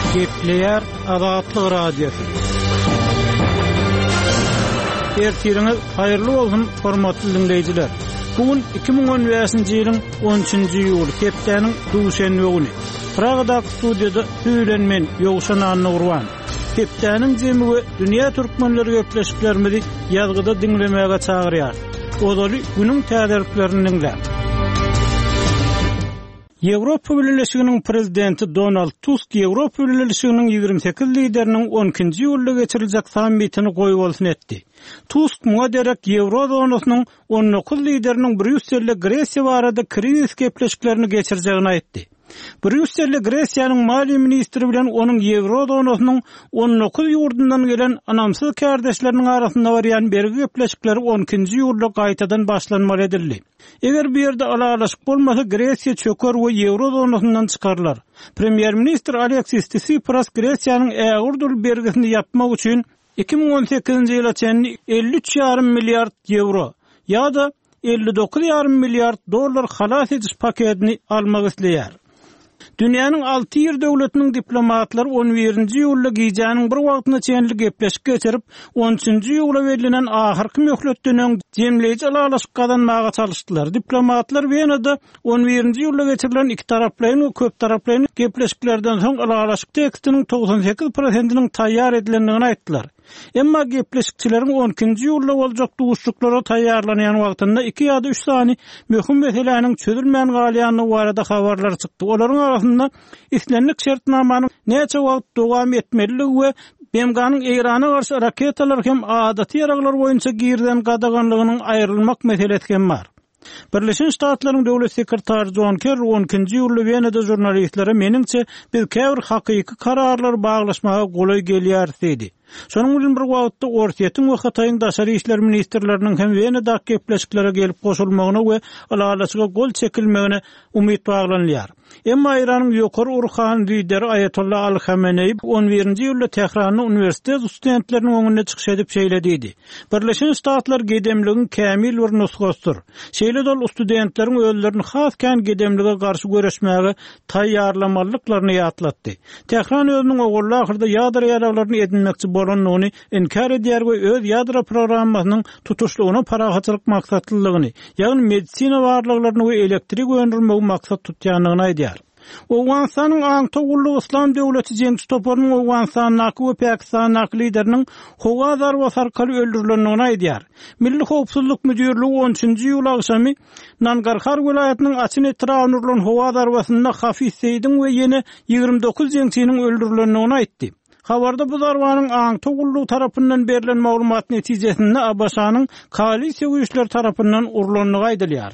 Gepleýär Azatlyk radiosu. Ertiriniz haýyrly bolsun, hormatly dinleýijiler. Bugün 2015-nji ýylyň 13-nji ýuly, hepdeniň duşenbe güni. Pragada studiýada süýlenmen ýogşan anny urwan. Hepdeniň jemigi dünýä türkmenleri gepleşiklerimizi ýazgyda dinlemäge çagyrýar. Odaly günüň täderiklerini Ýewropa Birleşiginiň prezidenti Donald Tusk Ýewropa Birleşiginiň 28 lideriniň 12-nji ýylda geçiriljek sammitini goýup bolsun etdi. Tusk muňa derek Ýewrozonasynyň 19 lideriniň Brüsselde Gresiýa barada krizis gepleşiklerini geçirjegini aýtdy. Brüsselde Gresiýanyň maliýe ministri bilen onuň Ýewrozonasynyň 19 ýurdundan gelen anamsyz kardeşleriniň arasynda barýan bergi gepleşikleri 12-nji ýylda gaýtadan başlanmaly edildi. Eger bir ýerde alalaşyk bolmasa Gresiýa çöker we Ýewrozonasyndan çykarlar. Premier ministr Alexis Tsipras Gresiýanyň ägirdir bergisini ýapmak üçin 2018-nji ýyla çenli 53,5 milliard euro ýa-da 59,5 milliard dollar halas ediş paketini almak isleýär. Dünýäniň 6 ýer döwletiniň diplomatlary 11-nji ýylda giýjanyň bir wagtyna çenli gepleşik geçirip 13-nji ýyla berilen ahyrky möhletden jemleýici alalaşyk kazanmaga çalışdylar. Diplomatlar Wenada 11-nji ýylda geçirilen iki taraplaryň we köp taraplaryň gepleşiklerden soň alalaşyk tekstiniň 98%-iniň taýýar edilendigini aýtdylar. Emma gepleşikçileriň 12-nji ýylda boljak duşluklara taýýarlanýan wagtynda 2 ýa-da 3 sany möhüm meseleniň çözülmän galýanyny barada habarlar çykdy. Olaryň arasynda islenlik şertnamanyň näçe wagt dowam etmeligi we Bemganyň Irana garşy raketalar hem adaty ýaraglar boýunça girden gadaganlygynyň aýrylmak meselesi hem bar. Birleşen Ştatlaryň döwlet sekretary John Kerry 12-nji ýylda Wenada jurnalistlere meniňçe biz käbir hakyky kararlar baglaşmaga golay gelýär dedi. Şonuň bilen bir wagtda Orsiýetiň we Hataýyň daşary işler ministrleriniň hem Wenada gepleşiklere gelip goşulmagyna we alalaşyga gol çekilmegine umyt baglanýar. Emma Iranyň ýokary urhan lideri Ayatollah Al-Khamenei 11-nji ýylda Tehranyň uniwersitet studentleriniň öňüne çykyş edip şeýledidi. Birleşen Ştatlar gedemligin kämil bir nusgasdyr. Şeýle dol studentleriň özlerini has kan gedemlige garşy göreşmäge taýýarlamalyklaryny ýatlatdy. Tehran özüniň ogully ahyrda ýadra ýaraglaryny edinmekçi bolanlygyny inkar edýär we öz ýadra programmasynyň tutuşlugyna parahatçylyk maksatlylygyny, ýagny medisina barlyklaryny we elektrik öndürmegi maksat tutýanlygyny aýdýar. Owgaňstanyň aňtogullyk Islam döwleti jeňçi toparynyň Owgaňstanyň we Pakistanyň lideriniň howa zarba arkaly öldürilendigini aýdýar. Milli howpsuzlyk müdürligi 13-nji ýyl agşamy Nangarhar welaýatynyň açyn etrawyna urulan howa zarbasynda Hafiz Seýdiň we ýene 29 jeňçiniň öldürilendigini aýtdy. Habarda bu zarbanyň aňtogullyk tarapyndan berilen maglumat netijesinde Abaşanyň koalisiýa güýçleri tarapyndan urulandygy aýdylýar.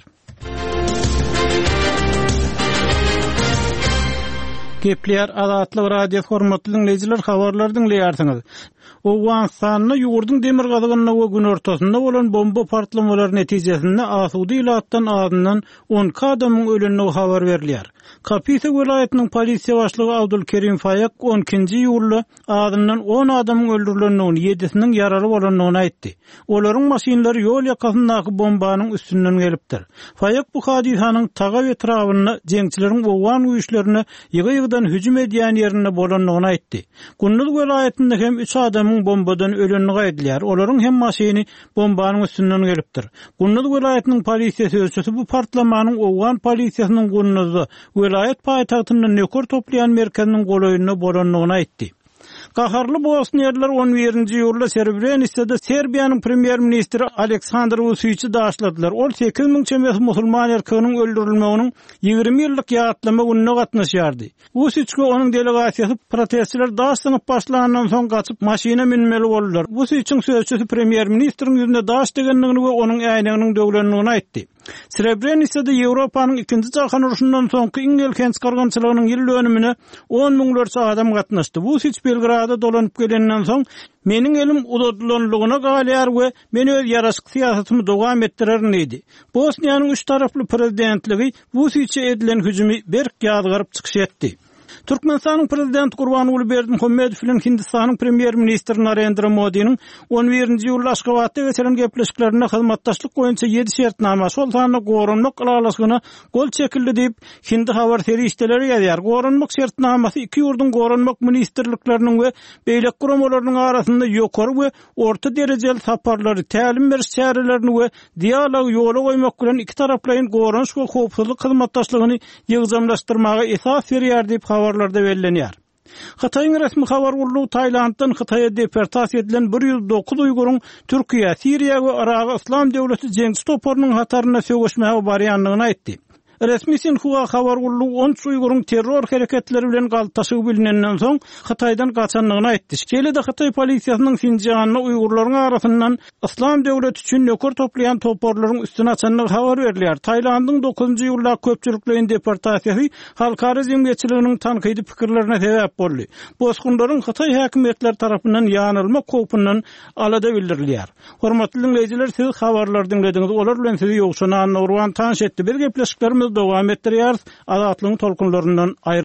Gepleýär Azatlyk radiosu hormatly dinleýijiler, habarlar dinleýärsiňiz. Owgaňstanyň ýurdun demir gazygyna we gün ortasynda bolan bomba partlamalary netijesinde asudy ilatdan azyndan 10 adamyň ölenligi habar berilýär. Kapisa welaýatynyň polisiýa başlygy Abdulkerim Fayak 12-nji ýylda azyndan 10 adamyň öldürilendigini, 7-siniň ýaraly bolanlygyny aýtdy. Olaryň maşinlary ýol ýakasyndaky bombanyň üstünden gelipdir. Fayak bu hadisanyň taga we etrawyna jeňçileriň owgan güýçlerine ýygy-ýygydan hüjüm edýän ýerinde bolanlygyny aýtdy. Gündüz welaýatynda hem 3 adamyň bombadan ölenligi aýdylýar. Olaryň hem maşiny bombanyň üstünden gelipdir. Gündüz welaýatynyň polisiýa sözçüsü bu partlamanyň owgan polisiýasynyň Gündüz welaýat paýtagtyndan nöker toplayan merkeziniň golaýyna bolanlygyny aýtdy. Gaharly Bosniýalılar 11-nji ýylda Srebrenicada Serbiýanyň premier ministri Aleksandr Vučićy daşladylar. Ol 8000 çemes musulman erkeginiň öldürilmeginiň 20 ýyllyk ýatlama gününe gatnaşýardy. Vučićga onuň delegasiýasy protestçiler daşlanyp başlanandan soň gaçyp maşina minmeli boldular. Vučićiň sözçüsü premier ministriň ýüzüne daş degenligini we onuň äýneginiň döwlenligini aýtdy. Srebrenicada Ýewropanyň 2-nji jahan uruşundan soňky iň elken çykargançylygynyň ýyl dönümine 10 000 adam gatnaşdy. Vučić Belgrada dolanyp gelenden soň meniň elim udadylanlygyna galýar we men öz ýaraşyk siýasatymy dowam etdirerin dedi. Bosniýanyň 3 taraply prezidentligi Vučiće edilen hüjümi berk ýazgaryp çykyş etdi. Türkmenistanyň prezidenti Gurbanuly Berdimuhammedow bilen Hindistanyň premier ministri Narendra Modi'niň 11-nji ýyl Aşgabatda geçiren gepleşiklerine hyzmatdaşlyk boýunça 7 şertnama şoltanyna goranmak alalasyna gol çekildi diýip Hindi habar terişdeleri ýazýar. Goranmak şertnamasy iki ýurdun goranmak ministrlikleriniň we beýlek guramalarynyň arasynda ýokary we orta derejeli saparlary, tälim beriş çärelerini we dialog ýola goýmak bilen iki taraplaryň goranç we howpsuzlyk hyzmatdaşlygyny ýygzamlaşdyrmaga esas berýär diýip habarlarda bellenýär. Xitayň resmi habar gurulugy Taýlanddan Xitaýa deportasiýa edilen 109 Uýguryň Türkiýe, Siriýa we Iraga Islam döwleti jeňsi toparynyň hataryna sögüşmäge barýanlygyny aýtdy. Resmi Sinhua habar gurulugy 10 Uýguryň terror hereketleri bilen galtaşygy bilinenden soň Xitaýdan gaçanlygyny aýtdy. Şeýle-de Xitaý polisiýasynyň Sinjanyna Uýgurlaryň arasyndan Islam döwleti üçin nöker toplayan toporlaryň üstüne açanlygy habar berilýär. Taýlandyň 9-njy ýylda köpçüliklerin deportasiýasy halkara jemgyýetçiliginiň tankydy pikirlerine sebäp boldy. Bozgunlaryň Xitaý häkimetleri tarapyndan ýanylma howpundan alada bildirilýär. Hormatly dinleýijiler, siz habarlary dinlediňiz. Olar bilen sizi ýokşuna Nurwan tanış etdi. Bir gepleşiklerimiz dowam etdirýär. Azatlygyň tolkunlaryndan